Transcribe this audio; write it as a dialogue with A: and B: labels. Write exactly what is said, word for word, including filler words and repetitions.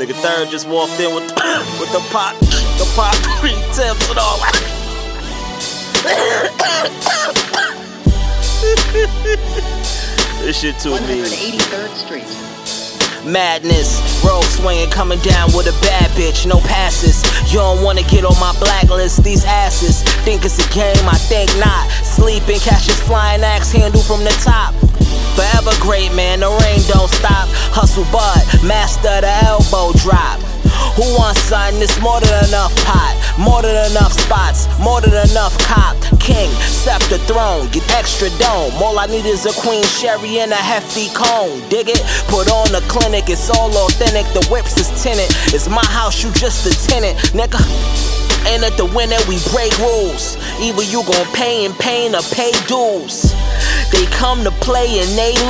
A: Nigga Third just walked in with with the pot, the pot three tips and all that. This shit too mean.
B: one eighty-third Street.
A: Madness, road swinging, coming down with a bad bitch, no passes. You don't wanna get on my blacklist, these asses think it's a game, I think not. Sleeping, catches flying axe handle from the top. Forever great, man, the rain don't stop. Hustle bud, master the elbow drop. Who wants something? It's more than enough pot, more than enough spots, more than enough cop. King, scepter throne, get extra dome. All I need is a queen sherry and a hefty cone. Dig it? Put on the clinic, it's all authentic. The whips is tinted. It's my house, you just a tenant, nigga. Ain't it the winner, we break rules. Either you gon' pay in pain or pay dues. They come to play and they